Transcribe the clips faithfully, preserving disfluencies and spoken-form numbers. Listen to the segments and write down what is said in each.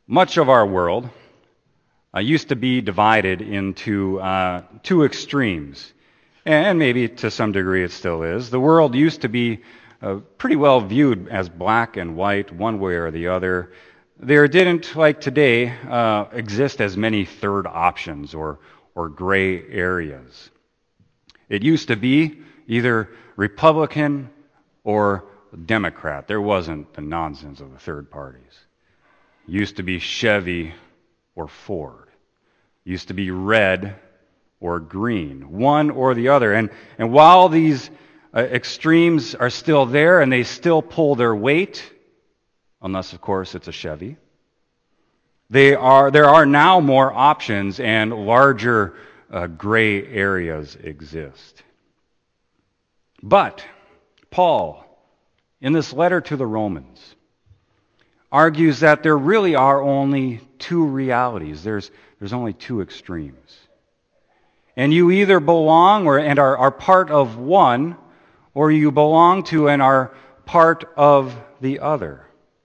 Much of our world uh, used to be divided into uh, two extremes, and maybe to some degree it still is. The world used to be uh, pretty well viewed as black and white, one way or the other. There didn't, like today, uh, exist as many third options or, or gray areas. It used to be either Republican or Democrat. There wasn't the nonsense of the third parties. It used to be Chevy or Ford. It used to be red or green, one or the other. And, and while these uh, extremes are still there and they still pull their weight, unless, of course, it's a Chevy, they are, there are now more options and larger uh, gray areas exist. But Paul, in this letter to the Romans, argues that there really are only two realities. There's, there's only two extremes. And you either belong or, and are, are part of one, or you belong to and are part of the other.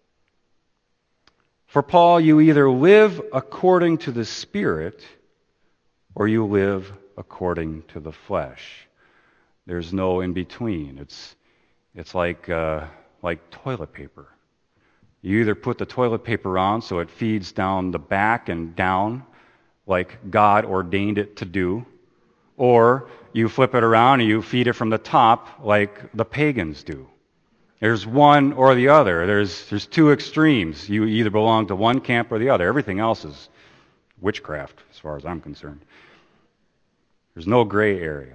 For Paul, you either live according to the Spirit or you live according to the flesh. There's no in between. It's it's like uh, like toilet paper. You either put the toilet paper on so it feeds down the back and down like God ordained it to do, or you flip it around and you feed it from the top like the pagans do. There's one or the other. There's there's two extremes. You either belong to one camp or the other. Everything else is witchcraft, as far as I'm concerned. There's no gray area.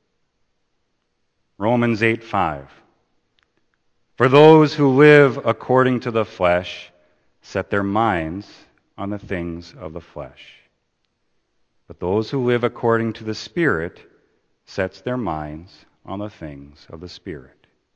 Romans eight five. For those who live according to the flesh set their minds on the things of the flesh. But those who live according to the Spirit sets their minds on the things of the Spirit.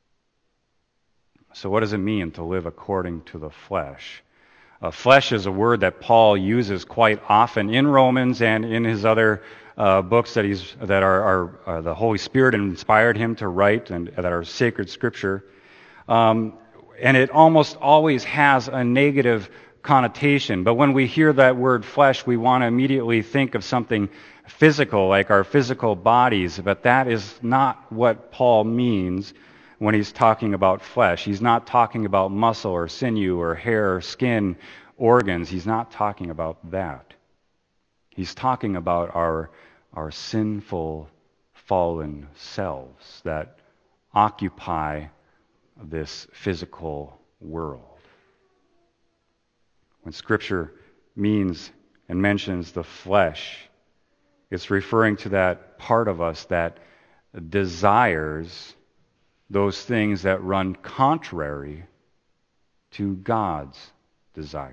So what does it mean to live according to the flesh? Uh, flesh is a word that Paul uses quite often in Romans and in his other uh, books that he's that are, are, are the Holy Spirit inspired him to write and that are sacred Scripture. Um, and it almost always has a negative connotation. But when we hear that word flesh, we want to immediately think of something physical, like our physical bodies. But that is not what Paul means when he's talking about flesh. He's not talking about muscle or sinew or hair or skin organs. He's not talking about that. He's talking about our, our sinful, fallen selves that occupy this physical world. When Scripture means and mentions the flesh, it's referring to that part of us that desires those things that run contrary to God's desires.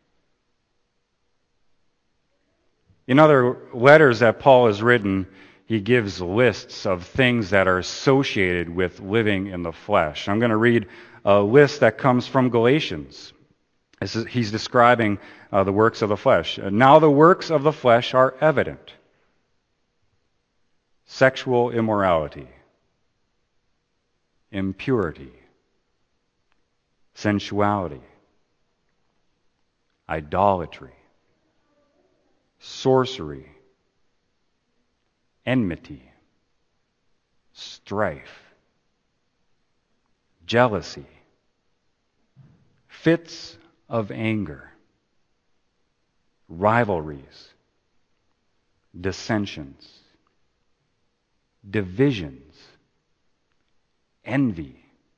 In other letters that Paul has written, he gives lists of things that are associated with living in the flesh. I'm going to read a list that comes from Galatians. This is, he's describing uh, the works of the flesh. Now the works of the flesh are evident. Sexual immorality, impurity, sensuality, idolatry, sorcery, enmity, strife, jealousy, fits of anger, rivalries, dissensions, divisions, envy,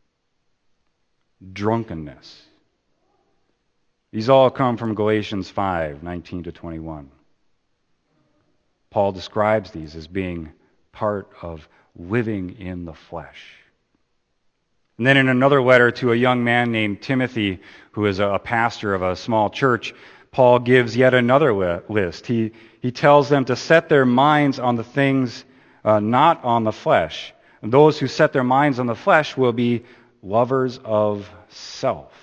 drunkenness. These all come from Galatians five, nineteen to twenty-one. Paul describes these as being part of living in the flesh. And then in another letter to a young man named Timothy, who is a pastor of a small church, Paul gives yet another list. He, he tells them to set their minds on the things uh, not on the flesh. And those who set their minds on the flesh will be lovers of self,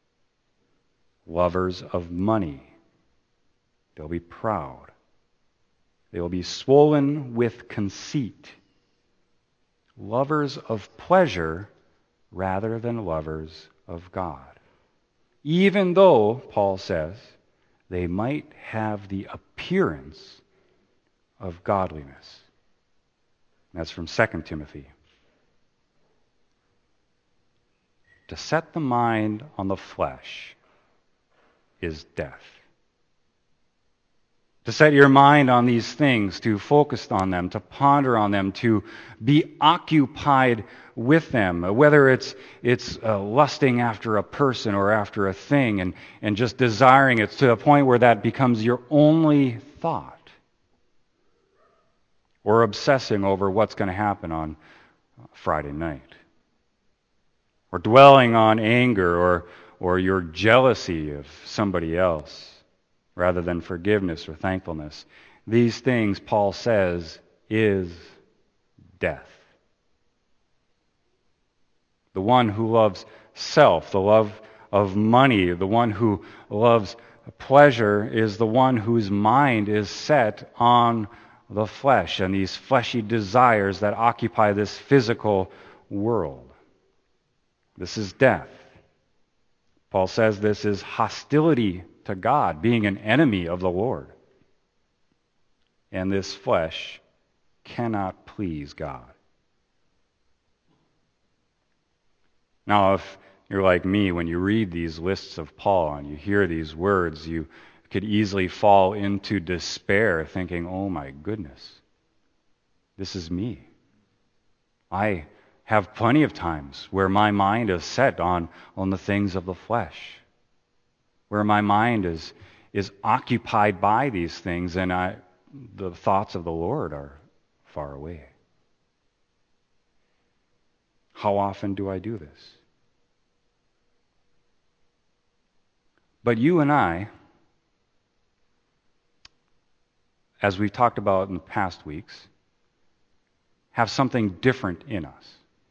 lovers of money. They'll be proud. They will be swollen with conceit, lovers of pleasure rather than lovers of God. Even though, Paul says, they might have the appearance of godliness. That's from Second Timothy. To set the mind on the flesh is death. To set your mind on these things, to focus on them, to ponder on them, to be occupied with them, whether it's it's uh, lusting after a person or after a thing and, and just desiring it to the point where that becomes your only thought, or obsessing over what's going to happen on Friday night, or dwelling on anger or or your jealousy of somebody else, rather than forgiveness or thankfulness. These things, Paul says, is death. The one who loves self, the love of money, the one who loves pleasure is the one whose mind is set on the flesh and these fleshy desires that occupy this physical world. This is death. Paul says this is hostility to God, being an enemy of the Lord. And this flesh cannot please God. Now, if you're like me, when you read these lists of Paul and you hear these words, you could easily fall into despair, thinking, oh my goodness, this is me. I have plenty of times where my mind is set on, on the things of the flesh, where my mind is, is occupied by these things, and I, the thoughts of the Lord are far away. How often do I do this? But you and I, as we've talked about in the past weeks, have something different in us.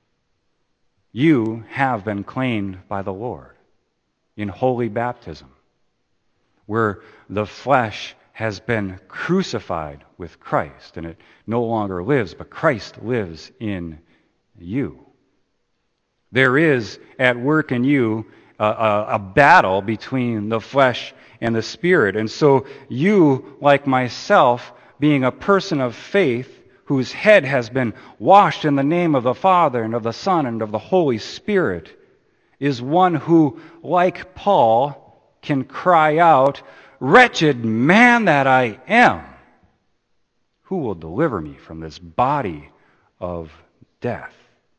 You have been claimed by the Lord in holy baptism, where the flesh has been crucified with Christ, and it no longer lives, but Christ lives in you. There is at work in you a, a, a battle between the flesh and the Spirit. And so you, like myself, being a person of faith, whose head has been washed in the name of the Father and of the Son and of the Holy Spirit, is one who, like Paul, can cry out, "Wretched man that I am, who will deliver me from this body of death?"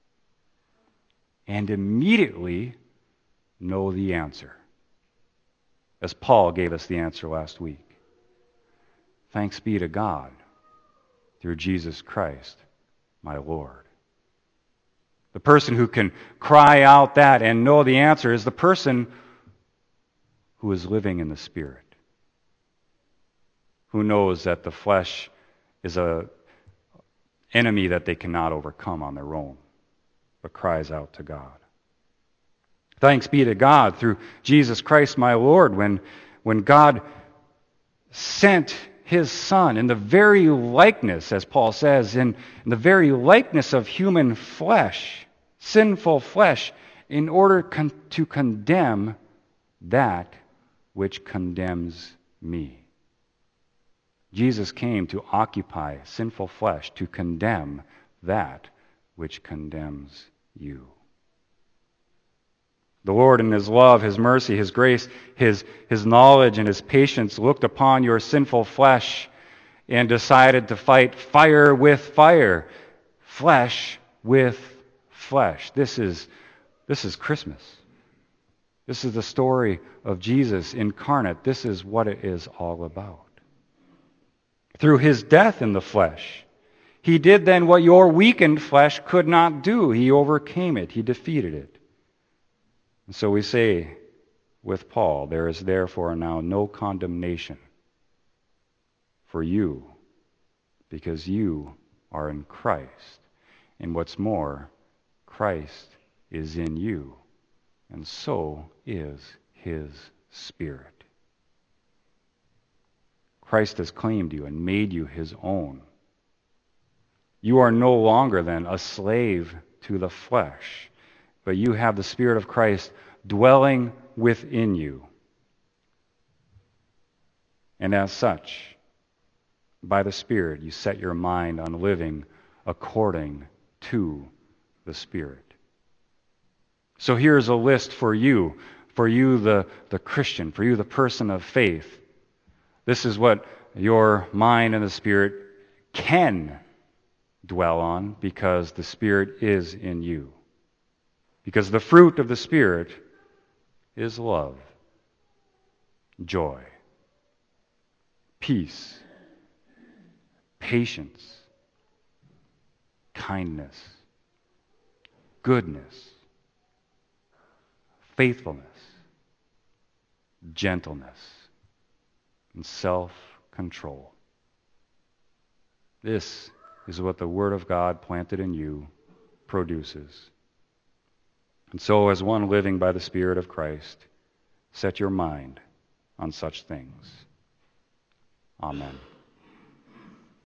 And immediately know the answer, as Paul gave us the answer last week. Thanks be to God through Jesus Christ, my Lord. The person who can cry out that and know the answer is the person who is living in the Spirit, who knows that the flesh is an enemy that they cannot overcome on their own, but cries out to God. Thanks be to God through Jesus Christ my Lord, when, when God sent His Son in the very likeness, as Paul says, in, in the very likeness of human flesh, sinful flesh, in order con- to condemn that which condemns me. Jesus came to occupy sinful flesh, to condemn that which condemns you. The Lord in His love, His mercy, His grace, His, His knowledge, and His patience looked upon your sinful flesh and decided to fight fire with fire, flesh with flesh. This is, this is Christmas. This is the story of Jesus incarnate. This is what it is all about. Through His death in the flesh, He did then what your weakened flesh could not do. He overcame it. He defeated it. And so we say with Paul, there is therefore now no condemnation for you, because you are in Christ. And what's more, Christ is in you, and so is His Spirit. Christ has claimed you and made you His own. You are no longer then a slave to the flesh, but you have the Spirit of Christ dwelling within you. And as such, by the Spirit, you set your mind on living according to the Spirit. So here's a list for you, for you the, the Christian, for you the person of faith. This is what your mind and the Spirit can dwell on because the Spirit is in you. Because the fruit of the Spirit is love, joy, peace, patience, kindness, goodness, faithfulness, gentleness, and self-control. This is what the Word of God planted in you produces. And so, as one living by the Spirit of Christ, set your mind on such things. Amen.